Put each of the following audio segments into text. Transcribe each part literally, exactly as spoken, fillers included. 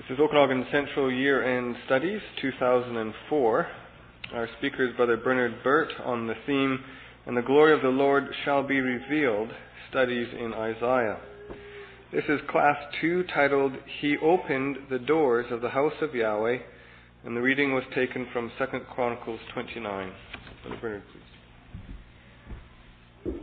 This is Okanagan Central Year-End Studies, two thousand four. Our speaker is Brother Bernard Burt on the theme, "And the glory of the Lord shall be revealed," studies in Isaiah. This is Class two, titled, "He Opened the Doors of the House of Yahweh," and the reading was taken from Second Chronicles twenty-nine. Brother Bernard, please.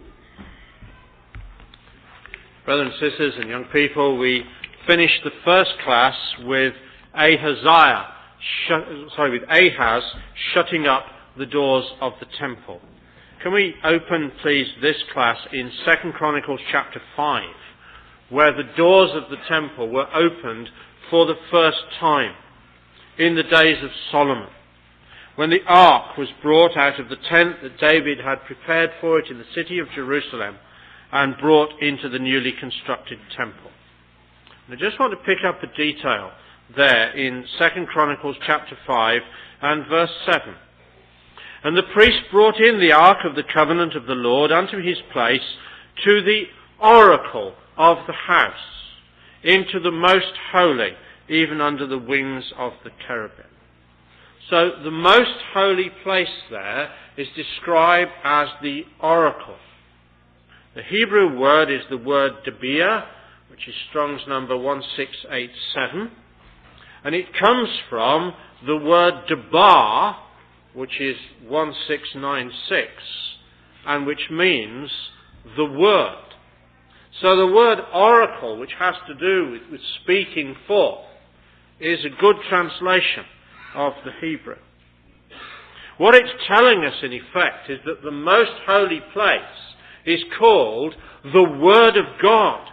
Brothers and sisters and young people, we finished the first class with Ahaziah, shut, sorry, with Ahaz shutting up the doors of the temple. Can we open, please, this class in Second Chronicles chapter five, where the doors of the temple were opened for the first time in the days of Solomon, when the ark was brought out of the tent that David had prepared for it in the city of Jerusalem and brought into the newly constructed temple. I just want to pick up a detail there in Second Chronicles chapter five and verse seven. "And the priest brought in the ark of the covenant of the Lord unto his place to the oracle of the house, into the most holy, even under the wings of the cherubim." So the most holy place there is described as the oracle. The Hebrew word is the word debir, which is Strong's number one six eight seven, and it comes from the word debar, which is one six nine six, and which means the word. So the word oracle, which has to do with, with speaking forth, is a good translation of the Hebrew. What it's telling us, in effect, is that the most holy place is called the Word of God.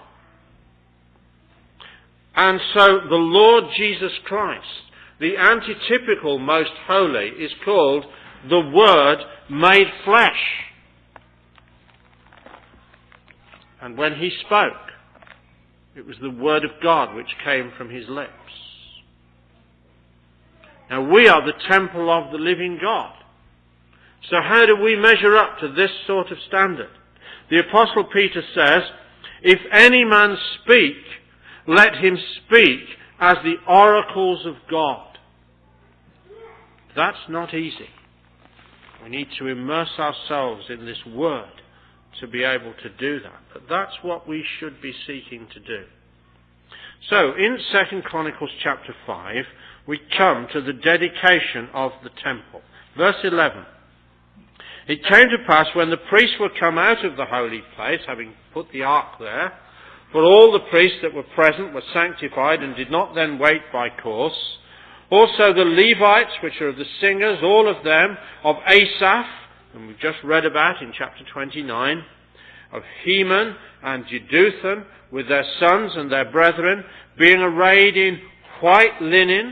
And so the Lord Jesus Christ, the antitypical most holy, is called the Word made flesh. And when he spoke, it was the Word of God which came from his lips. Now we are the temple of the living God. So how do we measure up to this sort of standard? The Apostle Peter says, "If any man speak, let him speak as the oracles of God." That's not easy. We need to immerse ourselves in this word to be able to do that. But that's what we should be seeking to do. So, in Second Chronicles chapter five, we come to the dedication of the temple. Verse eleven. "It came to pass when the priests were come out of the holy place," having put the ark there, "for all the priests that were present were sanctified and did not then wait by course. Also the Levites, which are the singers, all of them, of Asaph," and we've just read about in chapter twenty-nine, "of Heman and Jeduthun, with their sons and their brethren, being arrayed in white linen,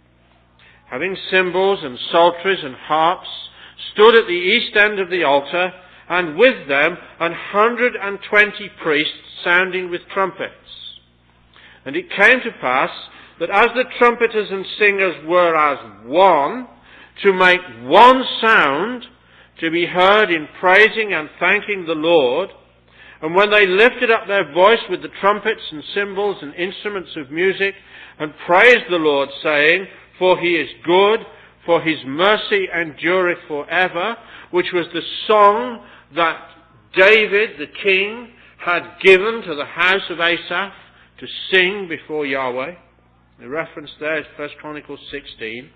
having cymbals and psalteries and harps, stood at the east end of the altar, and with them an hundred and twenty priests sounding with trumpets. And it came to pass that as the trumpeters and singers were as one, to make one sound to be heard in praising and thanking the Lord, and when they lifted up their voice with the trumpets and cymbals and instruments of music, and praised the Lord, saying, For he is good, for his mercy endureth forever," which was the song that David, the king, had given to the house of Asaph to sing before Yahweh. The reference there is First Chronicles sixteen.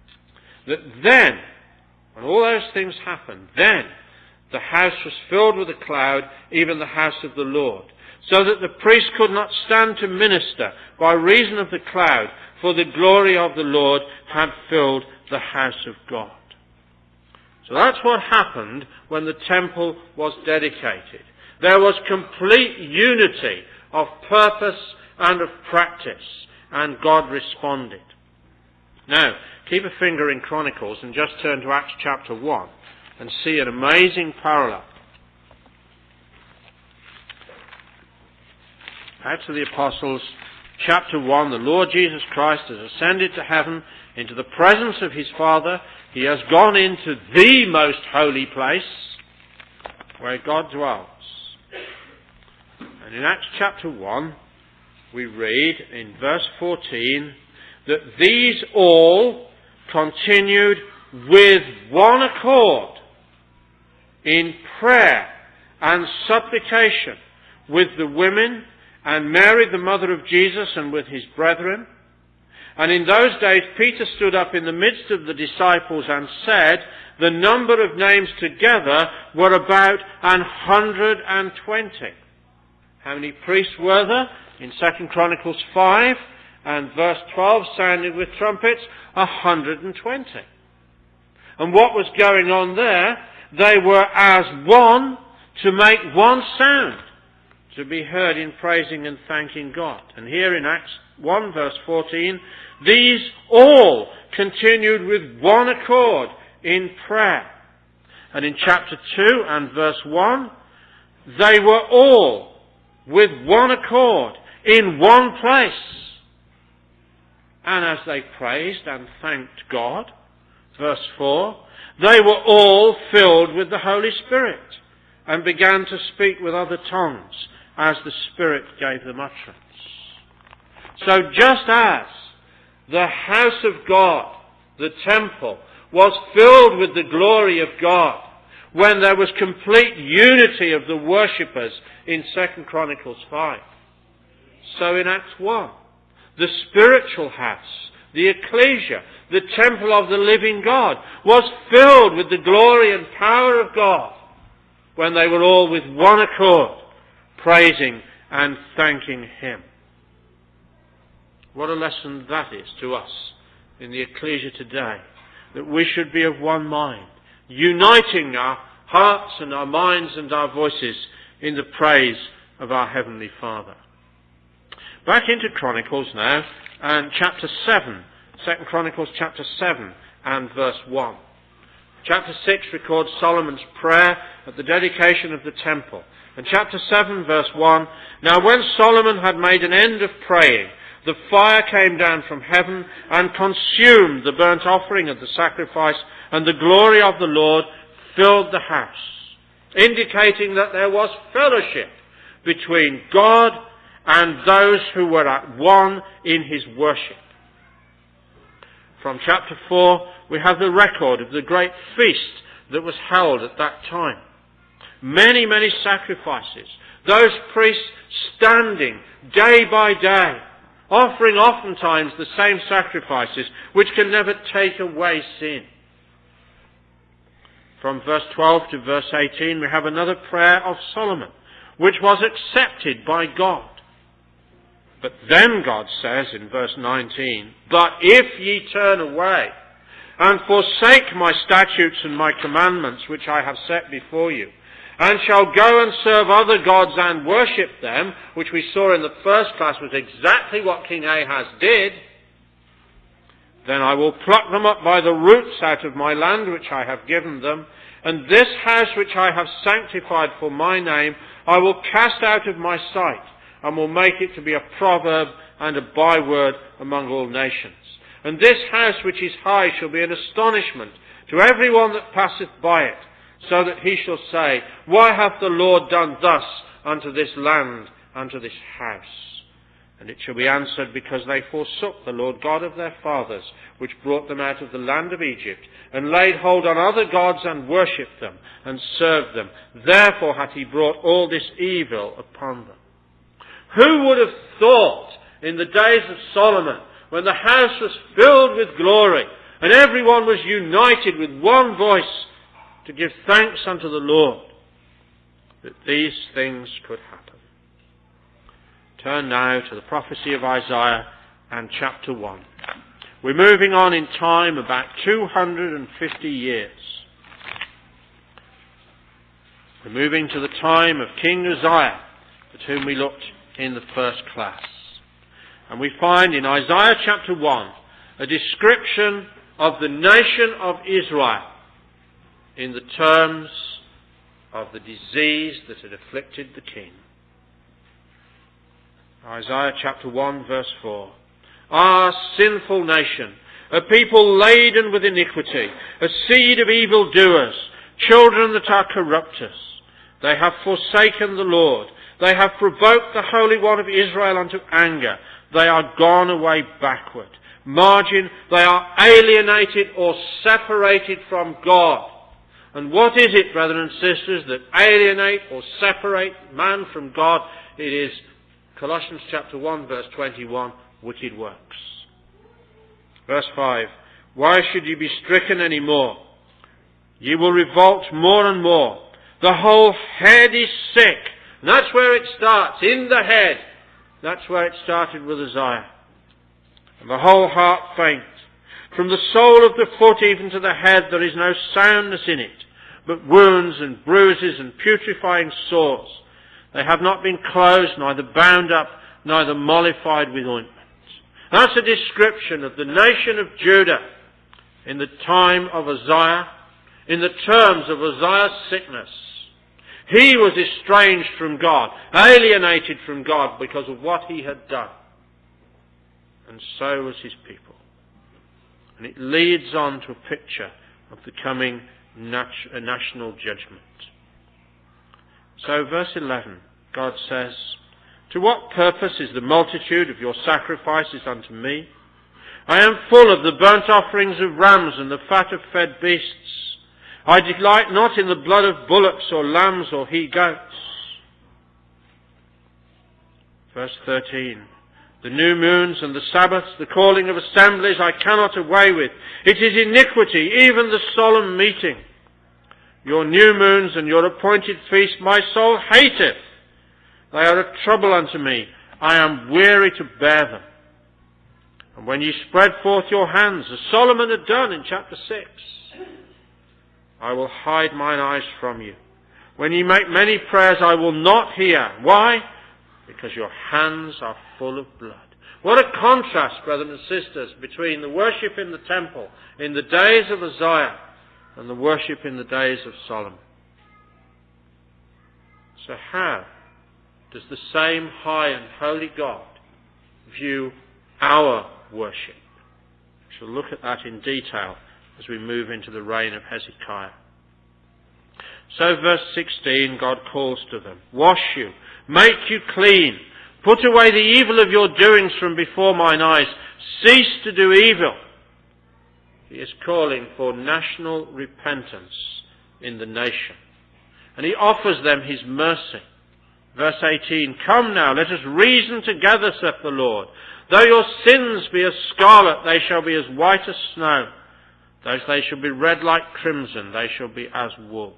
That then, when all those things happened, then the house was filled with a cloud, even the house of the Lord, so that the priest could not stand to minister by reason of the cloud, for the glory of the Lord had filled the house of God. So that's what happened when the temple was dedicated. There was complete unity of purpose and of practice, and God responded. Now, keep a finger in Chronicles and just turn to Acts chapter one and see an amazing parallel. Acts of the Apostles, chapter one, "The Lord Jesus Christ has ascended to heaven into the presence of his Father. He has gone into the most holy place where God dwells." And in Acts chapter one, we read in verse fourteen, that these all continued with one accord in prayer and supplication with the women and Mary, the mother of Jesus, and with his brethren. And in those days Peter stood up in the midst of the disciples and said, the number of names together were about an hundred and twenty. How many priests were there? In Second Chronicles five and verse twelve, sounded with trumpets, a hundred and twenty. And what was going on there? They were as one to make one sound, to be heard in praising and thanking God. And here in Acts one verse fourteen, these all continued with one accord in prayer. And in chapter two and verse one, they were all with one accord in one place. And as they praised and thanked God, verse four, they were all filled with the Holy Spirit and began to speak with other tongues as the Spirit gave them utterance. So just as the house of God, the temple, was filled with the glory of God when there was complete unity of the worshippers in Second Chronicles five, so in Acts one, the spiritual house, the ecclesia, the temple of the living God, was filled with the glory and power of God when they were all with one accord praising and thanking him. What a lesson that is to us in the ecclesia today, that we should be of one mind, uniting our hearts and our minds and our voices in the praise of our Heavenly Father. Back into Chronicles now, and chapter seven, Second Chronicles chapter seven and verse one. Chapter six records Solomon's prayer at the dedication of the temple. And chapter seven verse one, now when Solomon had made an end of praying, the fire came down from heaven and consumed the burnt offering of the sacrifice, and the glory of the Lord filled the house, indicating that there was fellowship between God and those who were at one in his worship. From chapter four, we have the record of the great feast that was held at that time. Many, many sacrifices. Those priests standing day by day, offering oftentimes the same sacrifices which can never take away sin. From verse twelve to verse eighteen, we have another prayer of Solomon, which was accepted by God. But then God says in verse nineteen, but if ye turn away and forsake my statutes and my commandments which I have set before you, and shall go and serve other gods and worship them, which we saw in the first class was exactly what King Ahaz did, then I will pluck them up by the roots out of my land which I have given them, and this house which I have sanctified for my name I will cast out of my sight, and will make it to be a proverb and a byword among all nations. And this house which is high shall be an astonishment to every one that passeth by it, so that he shall say, why hath the Lord done thus unto this land, unto this house? And it shall be answered, because they forsook the Lord God of their fathers, which brought them out of the land of Egypt, and laid hold on other gods, and worshipped them, and served them. Therefore hath he brought all this evil upon them. Who would have thought in the days of Solomon, when the house was filled with glory, and everyone was united with one voice to give thanks unto the Lord, that these things could happen? Turn now to the prophecy of Isaiah and chapter one. We're moving on in time about two hundred fifty years. We're moving to the time of King Uzziah, at whom we looked in the first class. And we find in Isaiah chapter one a description of the nation of Israel in the terms of the disease that had afflicted the king. Isaiah chapter one verse four. Ah, sinful nation, a people laden with iniquity, a seed of evildoers, children that are corrupters. They have forsaken the Lord. They have provoked the Holy One of Israel unto anger. They are gone away backward. margin. They are alienated or separated from God. And what is it, brethren and sisters, that alienate or separate man from God? It is Colossians chapter one, verse twenty-one, wicked works. Verse five, why should you be stricken any more? You will revolt more and more. The whole head is sick. And that's where it starts, in the head. That's where it started with Uzziah. And the whole heart faint. From the sole of the foot even to the head there is no soundness in it, but wounds and bruises and putrefying sores. They have not been closed, neither bound up, neither mollified with ointment. That's a description of the nation of Judah in the time of Uzziah, in the terms of Uzziah's sickness. He was estranged from God, alienated from God because of what he had done. And so was his people. And it leads on to a picture of the coming nat- national judgment. So verse eleven, God says, to what purpose is the multitude of your sacrifices unto me? I am full of the burnt offerings of rams and the fat of fed beasts. I delight not in the blood of bullocks or lambs or he goats. Verse thirteen. The new moons and the Sabbaths, the calling of assemblies I cannot away with. It is iniquity, even the solemn meeting. Your new moons and your appointed feasts my soul hateth. They are a trouble unto me. I am weary to bear them. And when ye spread forth your hands, as Solomon had done in chapter six, I will hide mine eyes from you. When ye make many prayers, I will not hear. Why? Because your hands are full of blood. What a contrast, brothers and sisters, between the worship in the temple in the days of Uzziah and the worship in the days of Solomon. So how does the same high and holy God view our worship? We shall look at that in detail as we move into the reign of Hezekiah. So verse sixteen, God calls to them, wash you, make you clean, put away the evil of your doings from before mine eyes, cease to do evil. He is calling for national repentance in the nation. And he offers them his mercy. Verse eighteen, come now, let us reason together, saith the Lord. Though your sins be as scarlet, they shall be as white as snow. Though they shall be red like crimson, they shall be as wool.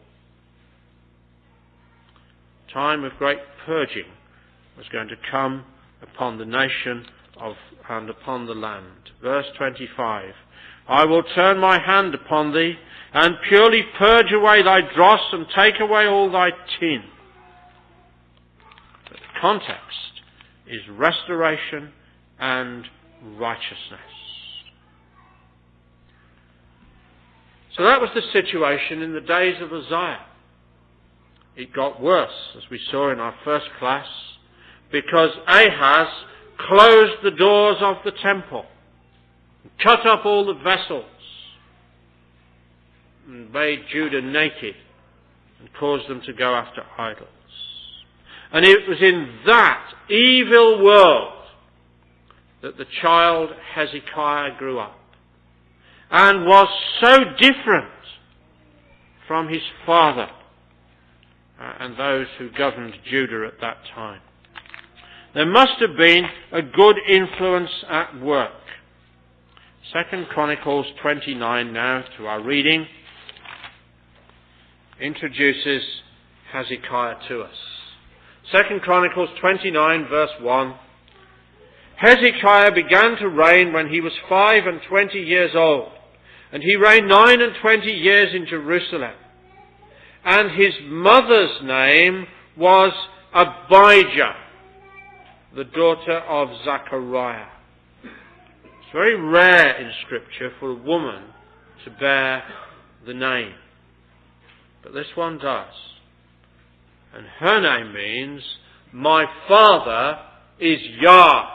Time of great purging was going to come upon the nation of and upon the land. Verse twenty-five, I will turn my hand upon thee, and purely purge away thy dross, and take away all thy tin. But the context is restoration and righteousness. So that was the situation in the days of Uzziah. It got worse, as we saw in our first class, because Ahaz closed the doors of the temple, cut up all the vessels, and made Judah naked, and caused them to go after idols. And it was in that evil world that the child Hezekiah grew up, and was so different from his father uh, and those who governed Judah at that time. There must have been a good influence at work. Second Chronicles twenty-nine now, to our reading, introduces Hezekiah to us. Second Chronicles twenty-nine, verse one. Hezekiah began to reign when he was five and twenty years old, and he reigned nine and twenty years in Jerusalem. And his mother's name was Abijah, the daughter of Zechariah. It's very rare in Scripture for a woman to bear the name, but this one does. And her name means, my father is Yah.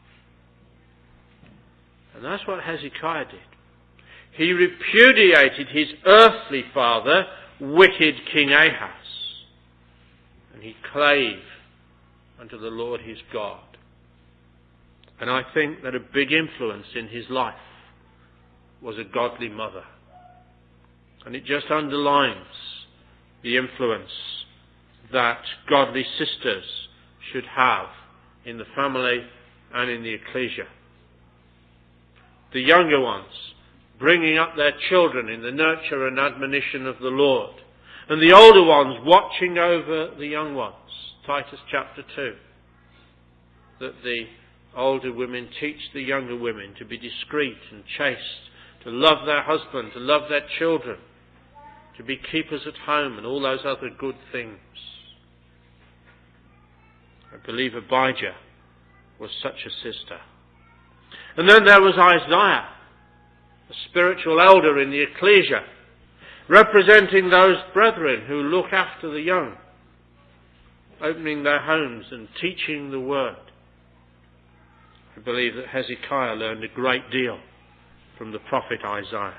And that's what Hezekiah did. He repudiated his earthly father, wicked King Ahaz, and he clave unto the Lord his God. And I think that a big influence in his life was a godly mother. And it just underlines the influence that godly sisters should have in the family and in the ecclesia. The younger ones bringing up their children in the nurture and admonition of the Lord, and the older ones watching over the young ones. Titus chapter two. That the older women teach the younger women to be discreet and chaste, to love their husband, to love their children, to be keepers at home, and all those other good things. I believe Abijah was such a sister. And then there was Isaiah, a spiritual elder in the ecclesia, representing those brethren who look after the young, opening their homes and teaching the word. I believe that Hezekiah learned a great deal from the prophet Isaiah,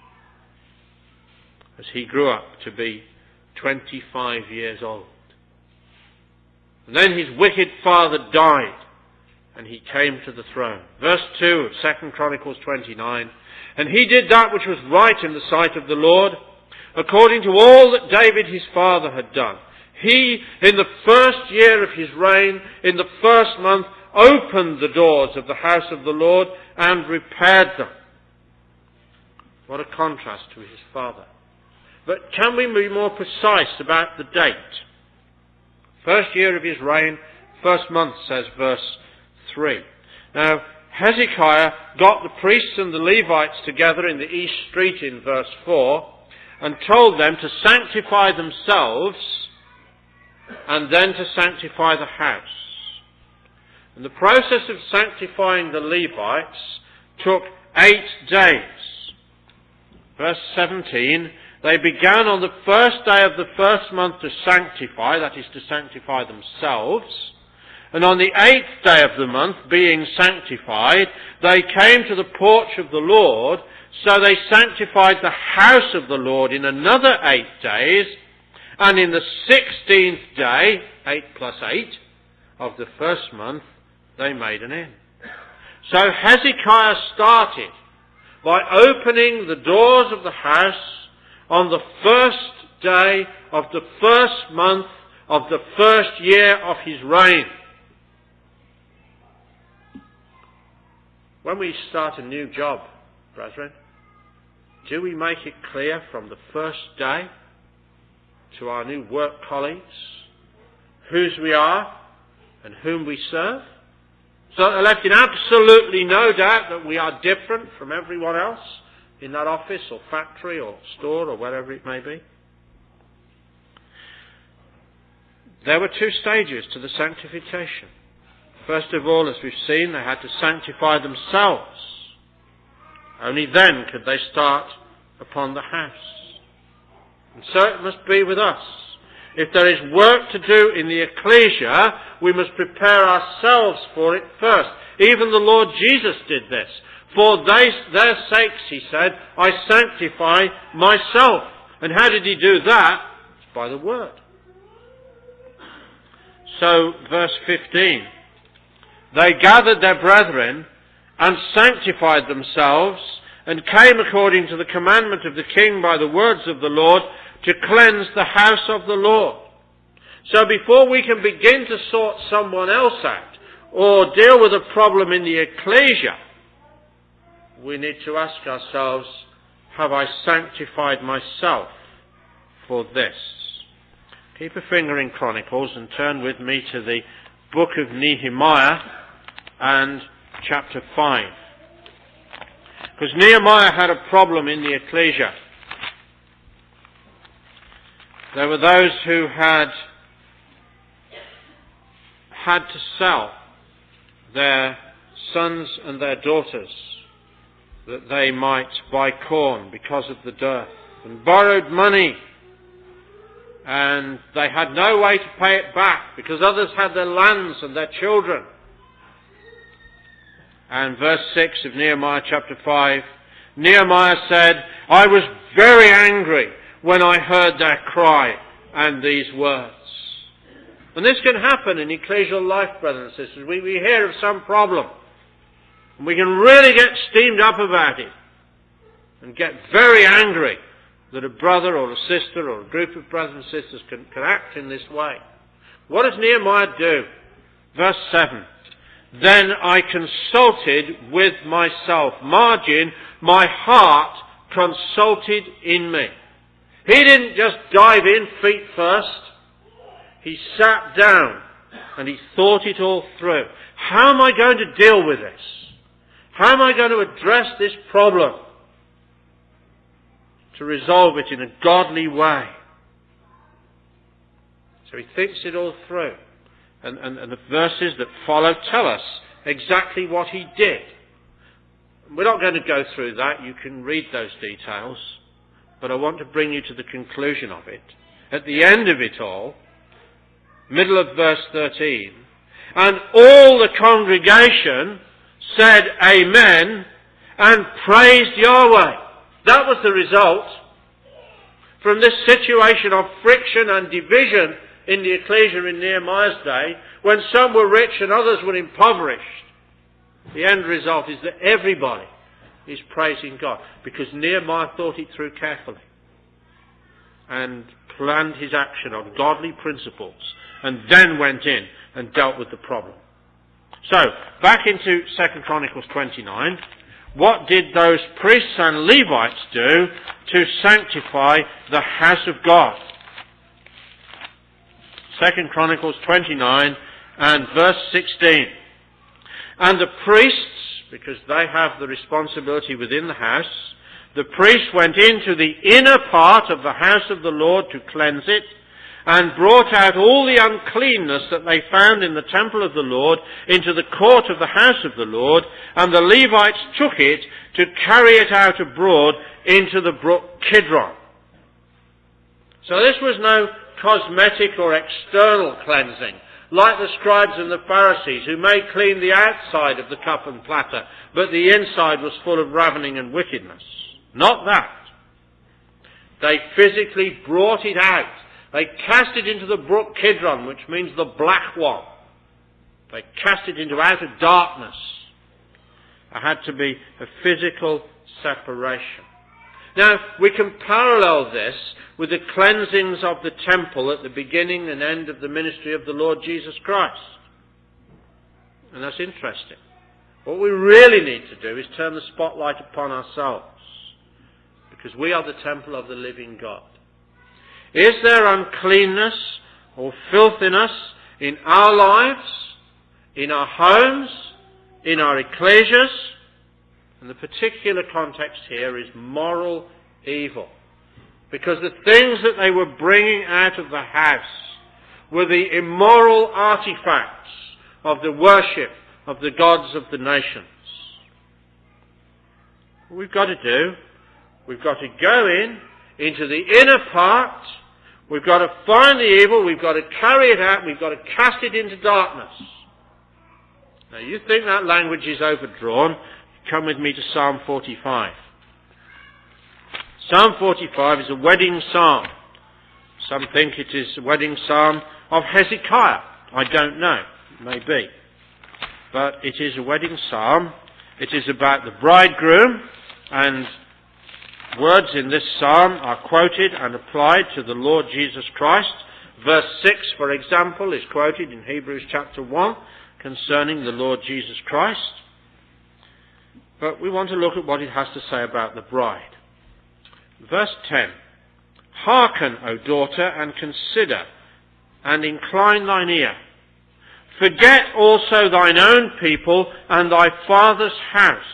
as he grew up to be twenty-five years old. And then his wicked father died, and he came to the throne. Verse two of Second Chronicles twenty-nine, and he did that which was right in the sight of the Lord, according to all that David his father had done. He, in the first year of his reign, in the first month, opened the doors of the house of the Lord and repaired them. What a contrast to his father. But can we be more precise about the date? First year of his reign, first month, says verse three. Now, Hezekiah got the priests and the Levites together in the east street in verse four and told them to sanctify themselves and then to sanctify the house. And the process of sanctifying the Levites took eight days. Verse seventeen, they began on the first day of the first month to sanctify, that is to sanctify themselves. And on the eighth day of the month, being sanctified, they came to the porch of the Lord, so they sanctified the house of the Lord in another eight days, and in the sixteenth day, eight plus eight, of the first month, they made an end. So Hezekiah started by opening the doors of the house on the first day of the first month of the first year of his reign. When we start a new job, brethren, do we make it clear from the first day to our new work colleagues whose we are and whom we serve? So they're left in absolutely no doubt that we are different from everyone else in that office or factory or store or wherever it may be. There were two stages to the sanctification. First of all, as we've seen, they had to sanctify themselves. Only then could they start upon the house. And so it must be with us. If there is work to do in the ecclesia, we must prepare ourselves for it first. Even the Lord Jesus did this. For they, their sakes, he said, I sanctify myself. And how did he do that? It's by the word. So, verse fifteen. They gathered their brethren and sanctified themselves and came according to the commandment of the king by the words of the Lord to cleanse the house of the Lord. So before we can begin to sort someone else out or deal with a problem in the ecclesia, we need to ask ourselves, have I sanctified myself for this? Keep a finger in Chronicles and turn with me to the book of Nehemiah and chapter five. Because Nehemiah had a problem in the ecclesia. There were those who had had to sell their sons and their daughters that they might buy corn because of the dearth, and borrowed money, and they had no way to pay it back because others had their lands and their children. And verse six of Nehemiah chapter five, Nehemiah said, I was very angry when I heard their cry and these words. And this can happen in ecclesial life, brothers and sisters. We, we hear of some problem And we can really get steamed up about it and get very angry that a brother or a sister or a group of brothers and sisters can, can act in this way. What does Nehemiah do? Verse seven. Then I consulted with myself. Margin, my heart consulted in me. He didn't just dive in feet first. He sat down and he thought it all through. How am I going to deal with this? How am I going to address this problem? To resolve it in a godly way. So he thinks it all through. And, and, and the verses that follow tell us exactly what he did. We're not going to go through that. You can read those details. But I want to bring you to the conclusion of it. At the end of it all, middle of verse thirteen, and all the congregation said Amen and praised Yahweh. That was the result from this situation of friction and division in the ecclesia in Nehemiah's day, when some were rich and others were impoverished. The end result is that everybody is praising God, because Nehemiah thought it through carefully and planned his action on godly principles, and then went in and dealt with the problem. So, back into Second Chronicles twenty-nine. What did those priests and Levites do to sanctify the house of God? Second Chronicles twenty-nine and verse sixteen. And the priests, because they have the responsibility within the house, the priests went into the inner part of the house of the Lord to cleanse it, and brought out all the uncleanness that they found in the temple of the Lord into the court of the house of the Lord, and the Levites took it to carry it out abroad into the brook Kidron. So this was no cosmetic or external cleansing, like the scribes and the Pharisees, who may clean the outside of the cup and platter, but the inside was full of ravening and wickedness. Not that. They physically brought it out. They cast it into the brook Kidron, which means the black one. They cast it into outer darkness. There had to be a physical separation. Now, we can parallel this with the cleansings of the temple at the beginning and end of the ministry of the Lord Jesus Christ. And that's interesting. What we really need to do is turn the spotlight upon ourselves, because we are the temple of the living God. Is there uncleanness or filthiness in our lives, in our homes, in our ecclesias? And the particular context here is moral evil. Because the things that they were bringing out of the house were the immoral artifacts of the worship of the gods of the nations. What we've got to do, we've got to go in, into the inner part. We've got to find the evil, we've got to carry it out, we've got to cast it into darkness. Now you think that language is overdrawn? Come with me to Psalm forty-five. Psalm forty-five is a wedding psalm. Some think it is a wedding psalm of Hezekiah. I don't know. It may be. But it is a wedding psalm. It is about the bridegroom, and words in this psalm are quoted and applied to the Lord Jesus Christ. Verse six, for example, is quoted in Hebrews chapter one concerning the Lord Jesus Christ. But we want to look at what it has to say about the bride. Verse ten. Hearken, O daughter, and consider, and incline thine ear. Forget also thine own people and thy father's house.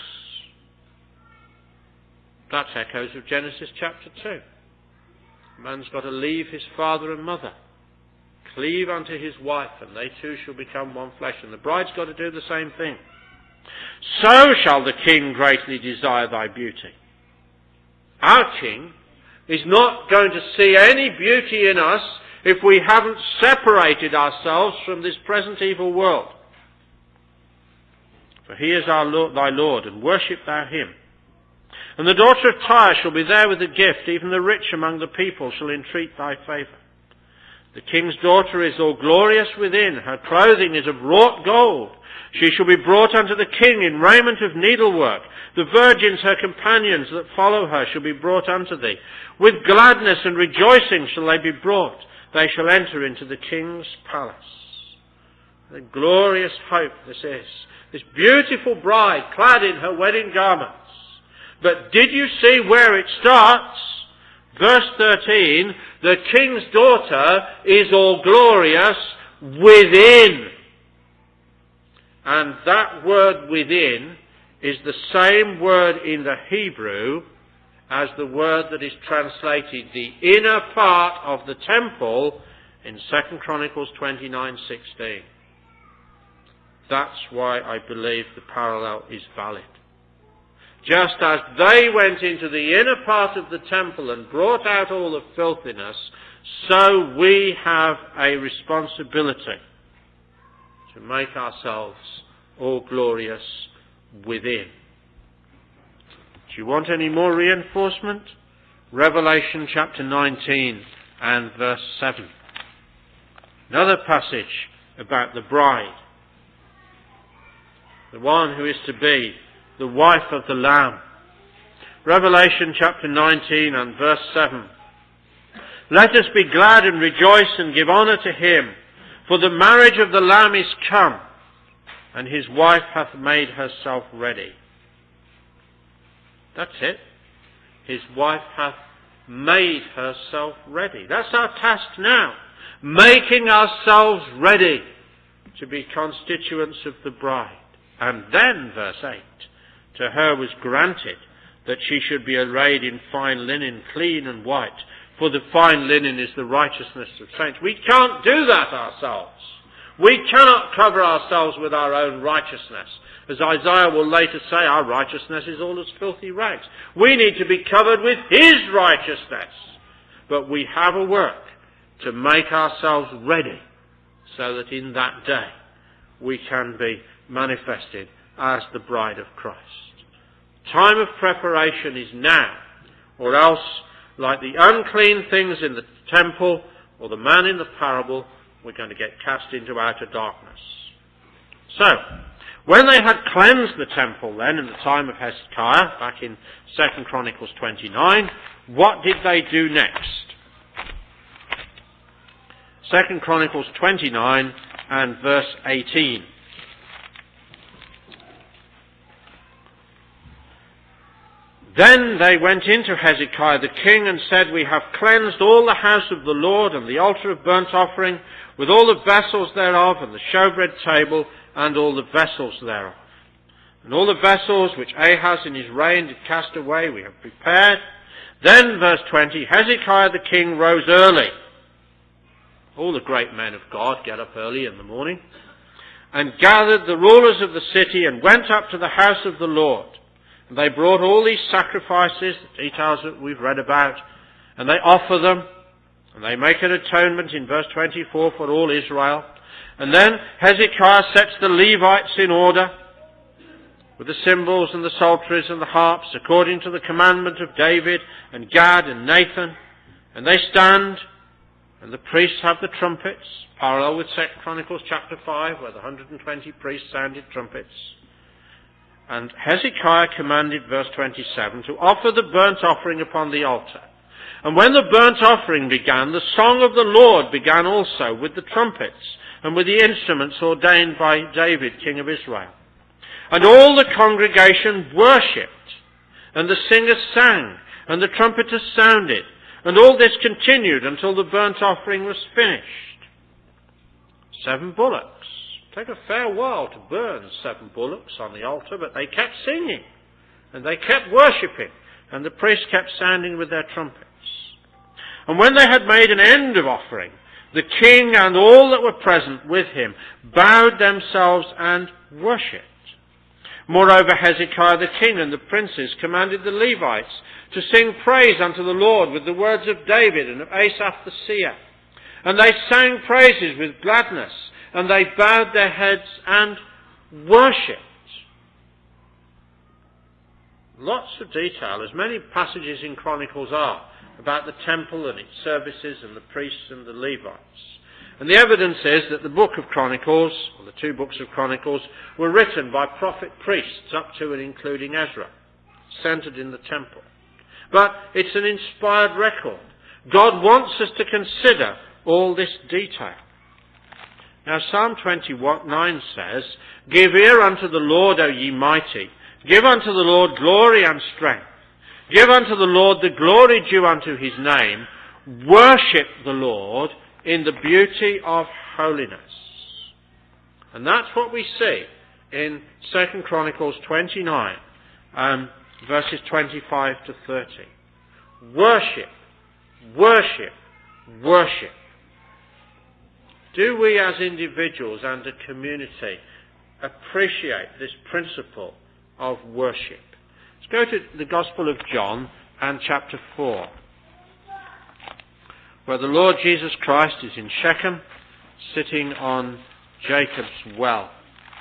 That's echoes of Genesis chapter two. Man's got to leave his father and mother, cleave unto his wife, and they two shall become one flesh. And the bride's got to do the same thing. So shall the king greatly desire thy beauty. Our king is not going to see any beauty in us if we haven't separated ourselves from this present evil world. For he is our Lord, thy Lord, and worship thou him. And the daughter of Tyre shall be there with a gift, even the rich among the people shall entreat thy favour. The king's daughter is all glorious within. Her clothing is of wrought gold. She shall be brought unto the king in raiment of needlework. The virgins, her companions that follow her, shall be brought unto thee. With gladness and rejoicing shall they be brought. They shall enter into the king's palace. The glorious hope this is. This beautiful bride clad in her wedding garments. But did you see where it starts? Verse thirteen, the king's daughter is all glorious within. And that word within is the same word in the Hebrew as the word that is translated the inner part of the temple in Second Chronicles twenty-nine sixteen. That's why I believe the parallel is valid. Just as they went into the inner part of the temple and brought out all the filthiness, so we have a responsibility to make ourselves all glorious within. Do you want any more reinforcement? Revelation chapter nineteen and verse seven. Another passage about the bride. The one who is to be the wife of the Lamb. Revelation chapter nineteen and verse seven. Let us be glad and rejoice and give honour to him, for the marriage of the Lamb is come, and his wife hath made herself ready. That's it. His wife hath made herself ready. That's our task now. Making ourselves ready to be constituents of the bride. And then, verse eight, to her was granted that she should be arrayed in fine linen, clean and white, for the fine linen is the righteousness of saints. We can't do that ourselves. We cannot cover ourselves with our own righteousness. As Isaiah will later say, our righteousness is all as filthy rags. We need to be covered with his righteousness. But we have a work to make ourselves ready so that in that day we can be manifested as the bride of Christ. Time of preparation is now, or else, like the unclean things in the temple or the man in the parable, we're going to get cast into outer darkness. So, when they had cleansed the temple then in the time of Hezekiah, back in Second Chronicles twenty-nine, what did they do next? Second Chronicles twenty-nine and verse eighteen. Then they went into Hezekiah the king and said, We have cleansed all the house of the Lord and the altar of burnt offering with all the vessels thereof and the showbread table and all the vessels thereof. And all the vessels which Ahaz in his reign did cast away we have prepared. Then, verse twenty, Hezekiah the king rose early. All the great men of God get up early in the morning. And gathered the rulers of the city and went up to the house of the Lord. And they brought all these sacrifices, the details that we've read about, and they offer them, and they make an atonement in verse twenty-four for all Israel. And then Hezekiah sets the Levites in order, with the cymbals and the psalteries and the harps, according to the commandment of David and Gad and Nathan. And they stand, and the priests have the trumpets, parallel with Second Chronicles chapter five, where the one hundred twenty priests sounded trumpets. And Hezekiah commanded, verse twenty-seven, to offer the burnt offering upon the altar. And when the burnt offering began, the song of the Lord began also with the trumpets and with the instruments ordained by David, king of Israel. And all the congregation worshipped, and the singers sang, and the trumpeters sounded. And all this continued until the burnt offering was finished. Seven bullocks. Take a fair while to burn seven bullocks on the altar, but they kept singing, and they kept worshipping, and the priests kept sounding with their trumpets. And when they had made an end of offering, the king and all that were present with him bowed themselves and worshipped. Moreover, Hezekiah the king and the princes commanded the Levites to sing praise unto the Lord with the words of David and of Asaph the seer. And they sang praises with gladness, and they bowed their heads and worshipped. Lots of detail, as many passages in Chronicles are. about the temple and its services and the priests and the Levites. And the evidence is that the book of Chronicles, or the two books of Chronicles, were written by prophet priests up to and including Ezra, centered in the temple. But it's an inspired record. God wants us to consider all this detail. Now Psalm twenty-nine says, "Give ear unto the Lord, O ye mighty. Give unto the Lord glory and strength. Give unto the Lord the glory due unto his name. Worship the Lord in the beauty of holiness." And that's what we see in Second Chronicles twenty-nine, um, verses twenty-five to thirty. Worship, worship, worship. Do we as individuals and a community appreciate this principle of worship? Let's go to the Gospel of John and chapter four, where the Lord Jesus Christ is in Shechem, sitting on Jacob's well.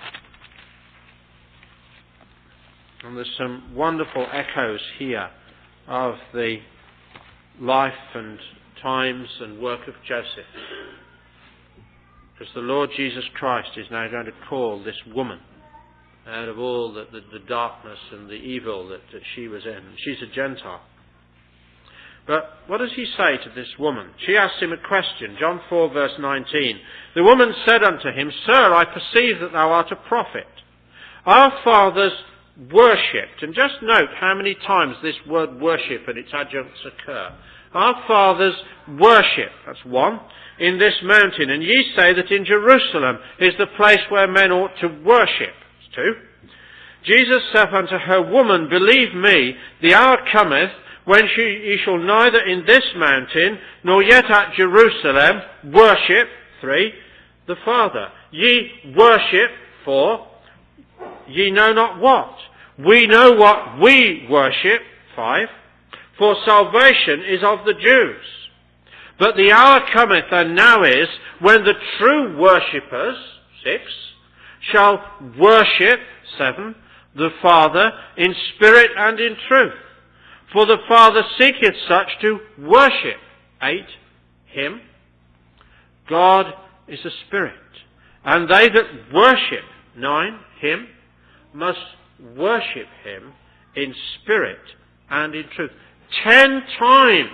And there's some wonderful echoes here of the life and times and work of Joseph. Because the Lord Jesus Christ is now going to call this woman out of all the, the, the darkness and the evil that, that she was in. She's a Gentile. But what does he say to this woman? She asks him a question. John four verse nineteen. The woman said unto him, "Sir, I perceive that thou art a prophet. Our fathers worshipped," and just note how many times this word worship and its adjuncts occur. "Our fathers worship," that's one, "in this mountain, and ye say that in Jerusalem is the place where men ought to worship." That's two. Jesus saith unto her, "Woman, believe me, the hour cometh when she, ye shall neither in this mountain nor yet at Jerusalem worship," three, "the Father. Ye worship," four, "ye know not what. We know what we worship," five, "for salvation is of the Jews. But the hour cometh, and now is, when the true worshippers," six, "shall worship," seven, "the Father in spirit and in truth. For the Father seeketh such to worship," eight, "him. God is a spirit, and they that worship," nine, "him, must worship him in spirit and in truth." Ten times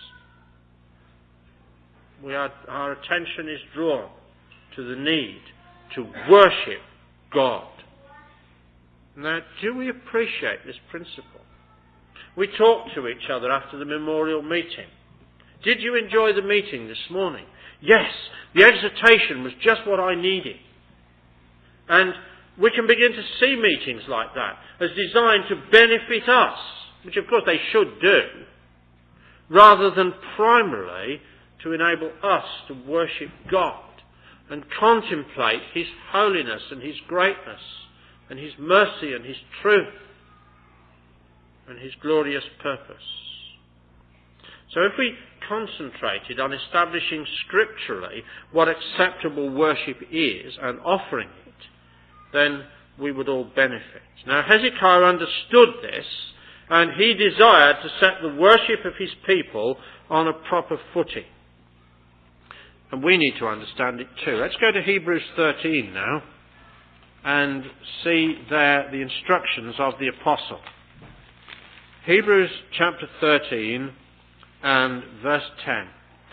we are, our attention is drawn to the need to worship God. Now, do we appreciate this principle? We talked to each other after the memorial meeting. Did you enjoy the meeting this morning? Yes, the exhortation was just what I needed. And we can begin to see meetings like that as designed to benefit us, which of course they should do, rather than primarily to enable us to worship God and contemplate his holiness and his greatness and his mercy and his truth and his glorious purpose. So if we concentrated on establishing scripturally what acceptable worship is and offering it, then we would all benefit. Now Hezekiah understood this, and he desired to set the worship of his people on a proper footing. And we need to understand it too. Let's go to Hebrews thirteen now and see there the instructions of the apostle. Hebrews chapter thirteen and verse ten.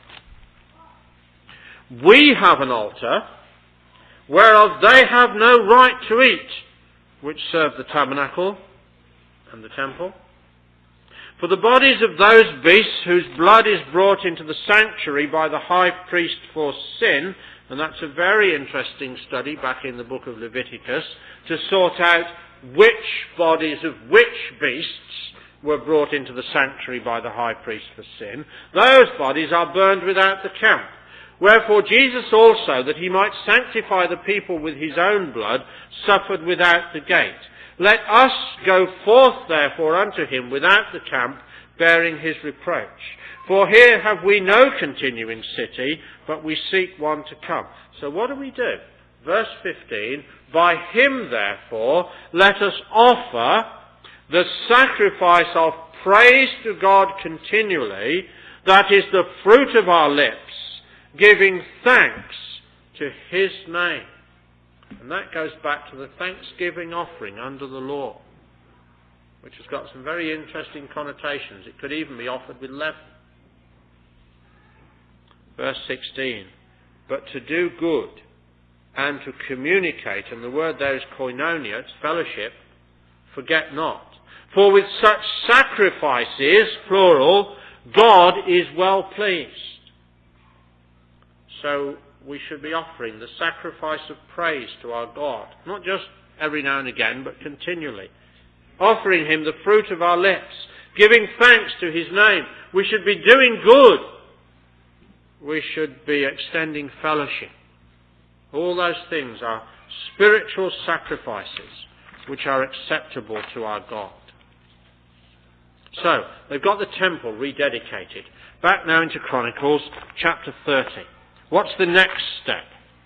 "We have an altar whereof they have no right to eat, which serve the tabernacle and the temple. For the bodies of those beasts whose blood is brought into the sanctuary by the high priest for sin," and that's a very interesting study back in the book of Leviticus, to sort out which bodies of which beasts were brought into the sanctuary by the high priest for sin. "Those bodies are burned without the camp. Wherefore Jesus also, that he might sanctify the people with his own blood, suffered without the gate. Let us go forth therefore unto him without the camp, bearing his reproach. For here have we no continuing city, but we seek one to come." So what do we do? Verse fifteen, "By him therefore let us offer the sacrifice of praise to God continually, That is the fruit of our lips, giving thanks to his name. And that goes back to the thanksgiving offering under the law, which has got some very interesting connotations. It could even be offered with leaven. Verse sixteen, but to do good and to communicate, and the word there is koinonia, it's fellowship, forget not. For with such sacrifices, plural, God is well pleased. So we should be offering the sacrifice of praise to our God, not just every now and again, but continually. Offering him the fruit of our lips, giving thanks to his name. We should be doing good. We should be extending fellowship. All those things are spiritual sacrifices which are acceptable to our God. So, they've got the temple rededicated. Back now into Chronicles chapter thirty. What's the next step?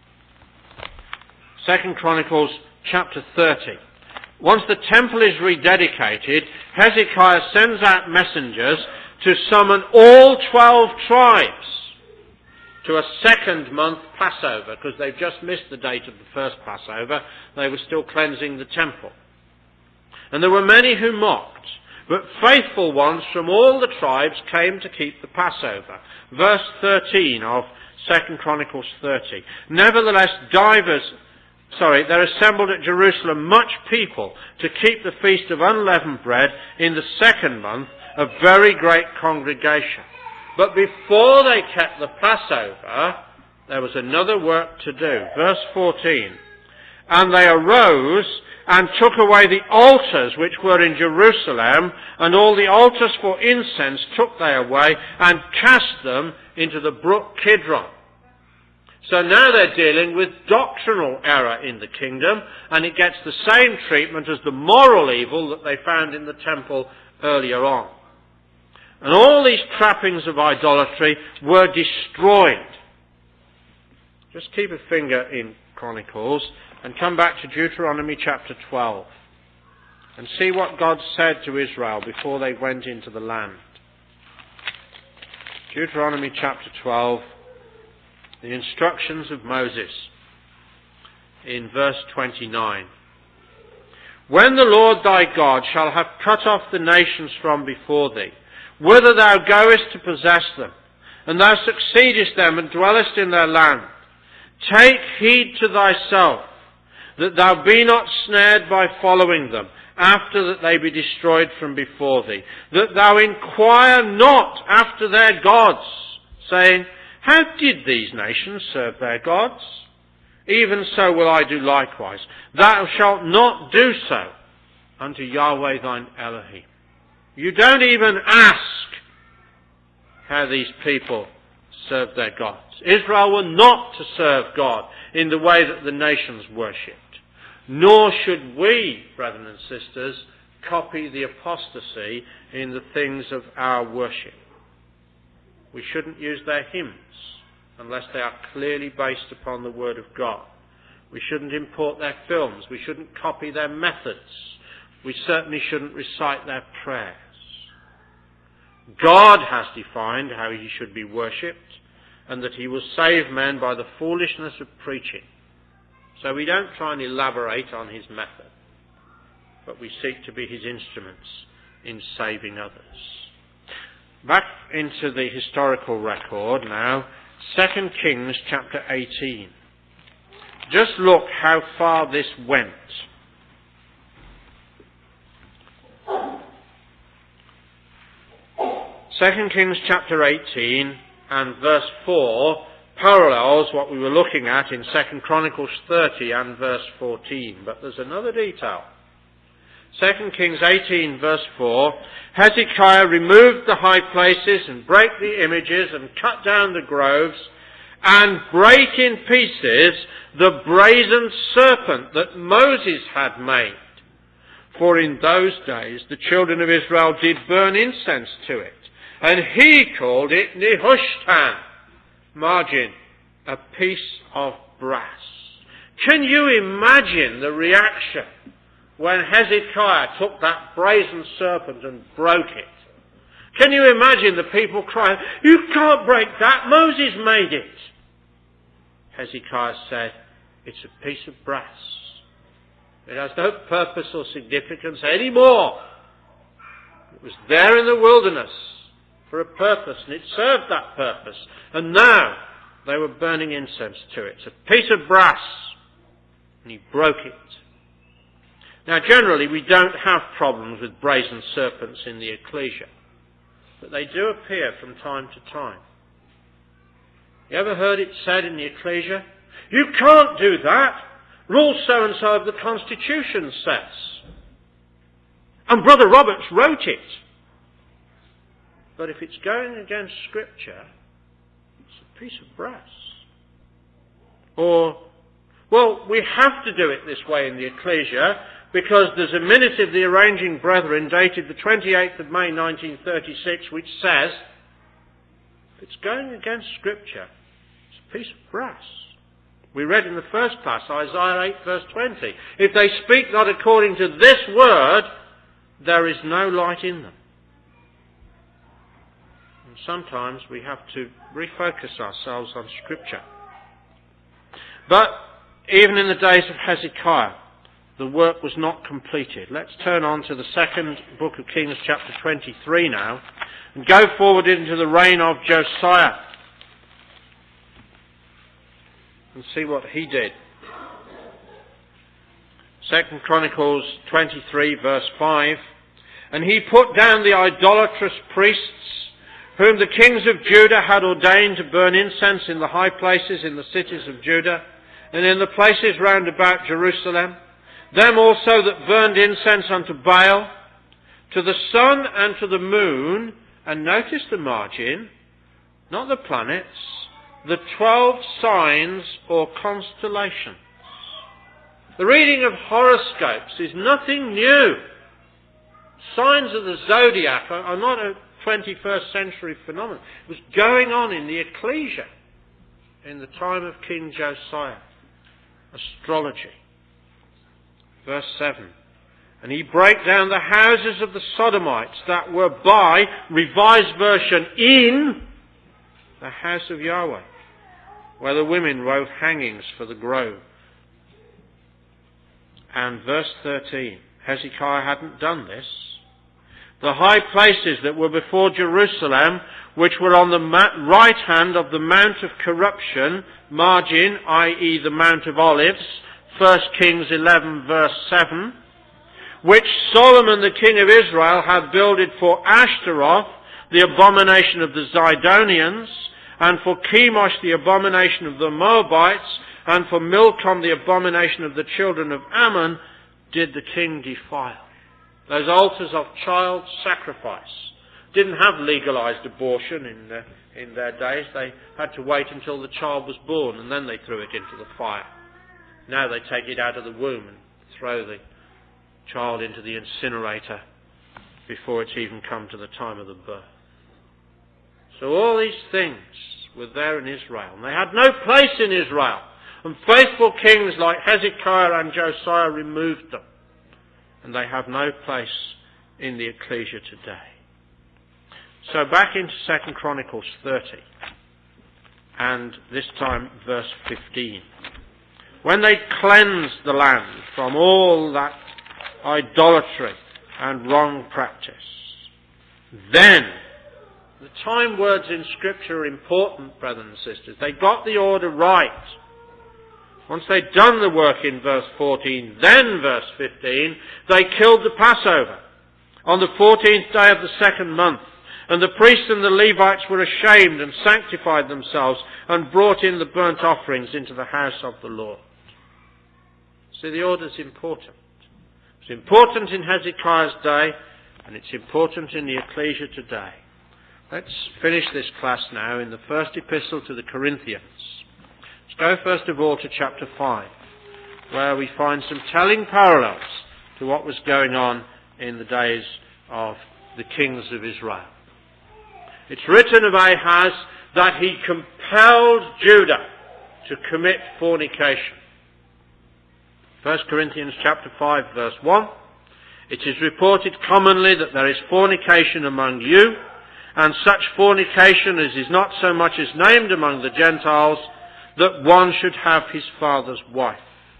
Second Chronicles chapter thirty. Once the temple is rededicated, Hezekiah sends out messengers to summon all twelve tribes to a second month Passover, because they've just missed the date of the first Passover. They were still cleansing the temple. And there were many who mocked, but faithful ones from all the tribes came to keep the Passover. Verse thirteen of Second Chronicles thirty. Nevertheless, divers, sorry, there assembled at Jerusalem much people to keep the feast of unleavened bread in the second month, a very great congregation. But before they kept the Passover, there was another work to do. Verse fourteen. And they arose and took away the altars which were in Jerusalem, and all the altars for incense took they away, and cast them into the brook Kidron. So now they're dealing with doctrinal error in the kingdom, and it gets the same treatment as the moral evil that they found in the temple earlier on. And all these trappings of idolatry were destroyed. Just keep a finger in Chronicles and come back to Deuteronomy chapter twelve and see what God said to Israel before they went into the land. Deuteronomy chapter twelve, the instructions of Moses in verse twenty-nine. When the Lord thy God shall have cut off the nations from before thee, whither thou goest to possess them, and thou succeedest them and dwellest in their land, take heed to thyself, that thou be not snared by following them, after that they be destroyed from before thee, that thou inquire not after their gods, saying, how did these nations serve their gods? Even so will I do likewise. Thou shalt not do so unto Yahweh thine Elohim. You don't even ask how these people serve their gods. Israel were not to serve God in the way that the nations worshipped. Nor should we, brethren and sisters, copy the apostasy in the things of our worship. We shouldn't use their hymns unless they are clearly based upon the Word of God. We shouldn't import their films. We shouldn't copy their methods. We certainly shouldn't recite their prayers. God has defined how he should be worshipped, and that he will save men by the foolishness of preaching. So we don't try and elaborate on his method, but we seek to be his instruments in saving others. Back into the historical record now, Second Kings chapter eighteen. Just look how far this went. Second Kings chapter eighteen and verse four parallels what we were looking at in Second Chronicles thirty and verse fourteen. But there's another detail. Second Kings eighteen verse four, Hezekiah removed the high places and brake the images and cut down the groves and brake in pieces the brazen serpent that Moses had made. For in those days the children of Israel did burn incense to it, and he called it Nehushtan, margin, a piece of brass. Can you imagine the reaction when Hezekiah took that brazen serpent and broke it? Can you imagine the people crying, "You can't break that, Moses made it"? Hezekiah said, "It's a piece of brass. It has no purpose or significance anymore. It was there in the wilderness for a purpose, and it served that purpose. And now they were burning incense to it. It's a piece of brass." And he broke it. Now generally we don't have problems with brazen serpents in the ecclesia, but they do appear from time to time. You ever heard it said in the ecclesia, "You can't do that. Rule so-and-so of the Constitution says. And Brother Roberts wrote it." But if it's going against Scripture, it's a piece of brass. Or, "Well, we have to do it this way in the ecclesia because there's a minute of the Arranging Brethren dated the twenty-eighth of May nineteen thirty-six which says," if it's going against Scripture, it's a piece of brass. We read in the first class, Isaiah eight verse twenty, "If they speak not according to this word, there is no light in them." And sometimes we have to refocus ourselves on Scripture. But even in the days of Hezekiah, the work was not completed. Let's turn on to the second book of Kings, chapter twenty-three now, and go forward into the reign of Josiah and see what he did. Second Chronicles twenty-three verse five, "And he put down the idolatrous priests, whom the kings of Judah had ordained to burn incense in the high places in the cities of Judah, and in the places round about Jerusalem, them also that burned incense unto Baal, to the sun and to the moon," and notice the margin, not the planets, "the twelve signs or constellations." The reading of horoscopes is nothing new. Signs of the zodiac are, are not a twenty-first century phenomenon. It was going on in the ecclesia in the time of King Josiah. Astrology. Verse seven, "And he brake down the houses of the Sodomites that were by," Revised Version, "in the house of Yahweh, where the women wove hangings for the grove." And verse thirteen, Hezekiah hadn't done this. "The high places that were before Jerusalem, which were on the right hand of the Mount of Corruption," margin, that is the Mount of Olives, First Kings eleven verse seven, "which Solomon the king of Israel had builded for Ashtaroth, the abomination of the Zidonians, and for Chemosh, the abomination of the Moabites, and for Milcom, the abomination of the children of Ammon, did the king defile." Those altars of child sacrifice didn't have legalized abortion in their, in their days. They had to wait until the child was born and then they threw it into the fire. Now they take it out of the womb and throw the child into the incinerator before it's even come to the time of the birth. So all these things were there in Israel, and they had no place in Israel. And faithful kings like Hezekiah and Josiah removed them, and they have no place in the ecclesia today. So back into Second Chronicles thirty, and this time verse fifteen. "When they cleansed the land from all that idolatry and wrong practice, then," the time words in Scripture are important, brothers and sisters. They got the order right. Once they'd done the work in verse fourteen, then verse fifteen, they killed the Passover on the fourteenth day of the second month. And the priests and the Levites were ashamed and sanctified themselves and brought in the burnt offerings into the house of the Lord. See, the order is important. It's important in Hezekiah's day, and it's important in the ecclesia today. Let's finish this class now in the first epistle to the Corinthians. Let's go first of all to chapter five, where we find some telling parallels to what was going on in the days of the kings of Israel. It's written of Ahaz that he compelled Judah to commit fornication. First Corinthians chapter five verse one. It is reported commonly that there is fornication among you, and such fornication as is not so much as named among the Gentiles, that one should have his father's wife.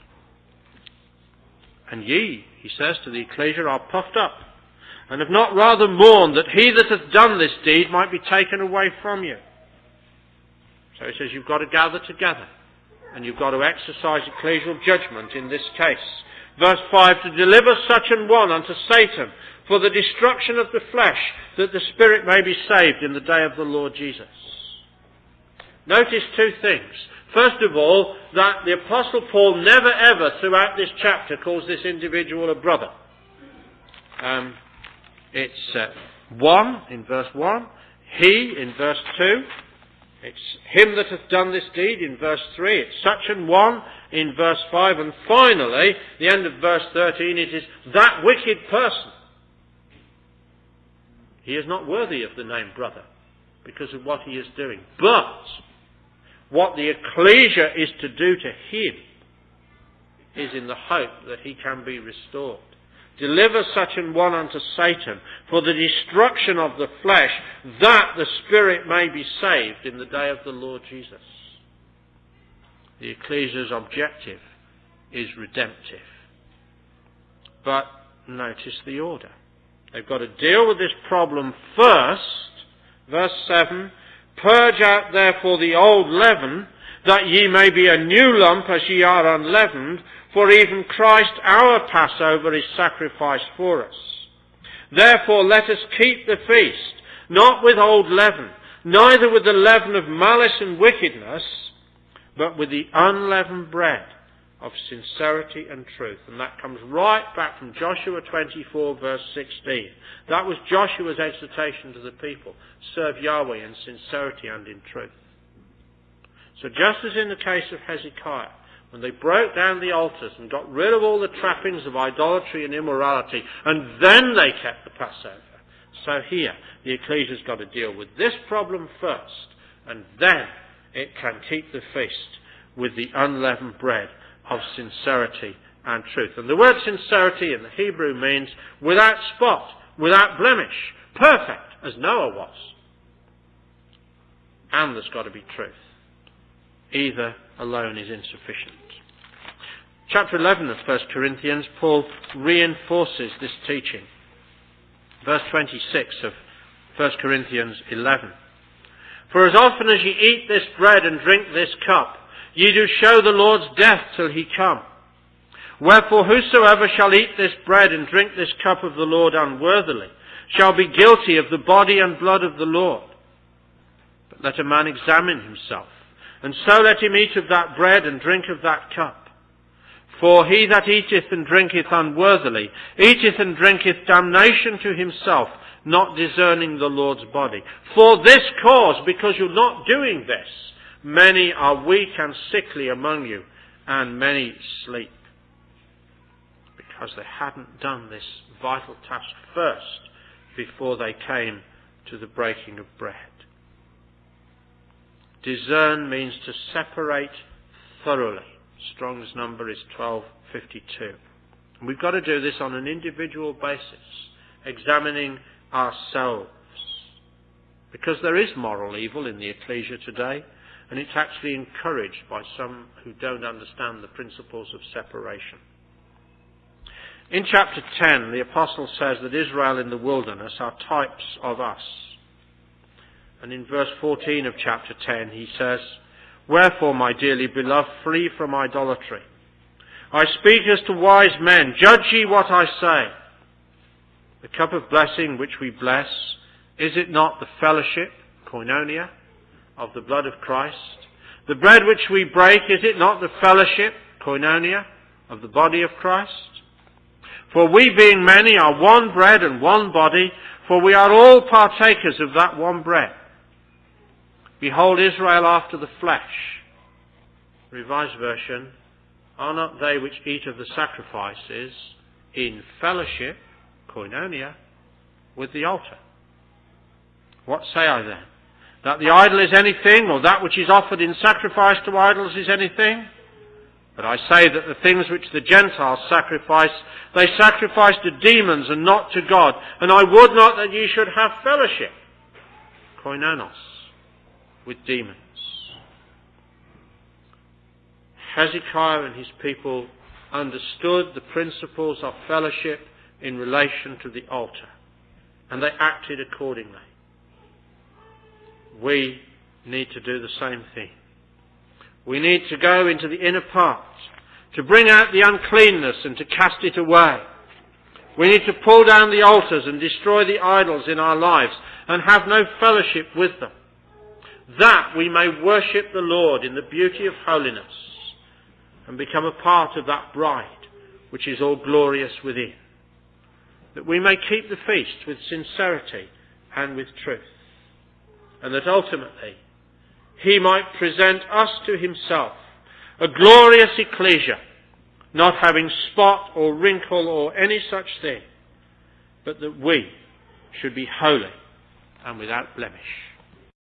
And ye, he says to the ecclesia, are puffed up, and have not rather mourned that he that hath done this deed might be taken away from you. So he says you've got to gather together, and you've got to exercise ecclesial judgment in this case. Verse five, to deliver such an one unto Satan for the destruction of the flesh, that the spirit may be saved in the day of the Lord Jesus. Notice two things. First of all, that the Apostle Paul never ever throughout this chapter calls this individual a brother. Um, it's uh, one in verse one, he in verse two, it's him that hath done this deed in verse three, it's such an one in verse five, and finally, the end of verse thirteen, it is that wicked person. He is not worthy of the name brother because of what he is doing. But what the ecclesia is to do to him is in the hope that he can be restored. Deliver such an one unto Satan for the destruction of the flesh, that the spirit may be saved in the day of the Lord Jesus. The ecclesia's objective is redemptive. But notice the order. They've got to deal with this problem first. Verse seven, purge out therefore the old leaven, that ye may be a new lump as ye are unleavened, for even Christ our Passover is sacrificed for us. Therefore let us keep the feast, not with old leaven, neither with the leaven of malice and wickedness, but with the unleavened bread of sincerity and truth. And that comes right back from Joshua twenty-four verse sixteen. That was Joshua's exhortation to the people. Serve Yahweh in sincerity and in truth. So just as in the case of Hezekiah, when they broke down the altars and got rid of all the trappings of idolatry and immorality, and then they kept the Passover, so here the ecclesia's got to deal with this problem first, and then it can keep the feast with the unleavened bread of sincerity and truth. And the word sincerity in the Hebrew means without spot, without blemish, perfect, as Noah was. And there's got to be truth. Either alone is insufficient. Chapter eleven of First Corinthians, Paul reinforces this teaching. Verse twenty-six of First Corinthians eleven. For as often as ye eat this bread and drink this cup, ye do show the Lord's death till he come. Wherefore whosoever shall eat this bread and drink this cup of the Lord unworthily shall be guilty of the body and blood of the Lord. But let a man examine himself, and so let him eat of that bread and drink of that cup. For he that eateth and drinketh unworthily eateth and drinketh damnation to himself, not discerning the Lord's body. For this cause, because you're not doing this, many are weak and sickly among you, and many sleep. Because they hadn't done this vital task first before they came to the breaking of bread. Discern means to separate thoroughly. Strong's number is twelve fifty-two. And we've got to do this on an individual basis, examining ourselves. Because there is moral evil in the ecclesia today, and it's actually encouraged by some who don't understand the principles of separation. In chapter ten, the apostle says that Israel in the wilderness are types of us. And in verse fourteen of chapter ten, he says, Wherefore, my dearly beloved, flee from idolatry. I speak as to wise men. Judge ye what I say. The cup of blessing which we bless, is it not the fellowship, koinonia, of the blood of Christ? The bread which we break, is it not the fellowship, koinonia, of the body of Christ? For we being many are one bread and one body, for we are all partakers of that one bread. Behold Israel after the flesh. Revised version, are not they which eat of the sacrifices in fellowship, koinonia, with the altar? What say I then? That the idol is anything, or that which is offered in sacrifice to idols is anything? But I say that the things which the Gentiles sacrifice, they sacrifice to demons and not to God. And I would not that ye should have fellowship. koinonos, with demons. Hezekiah and his people understood the principles of fellowship in relation to the altar, and they acted accordingly. We need to do the same thing. We need to go into the inner parts, to bring out the uncleanness and to cast it away. We need to pull down the altars and destroy the idols in our lives and have no fellowship with them, that we may worship the Lord in the beauty of holiness and become a part of that bride which is all glorious within, that we may keep the feast with sincerity and with truth, and that ultimately he might present us to himself, a glorious ecclesia, not having spot or wrinkle or any such thing, but that we should be holy and without blemish.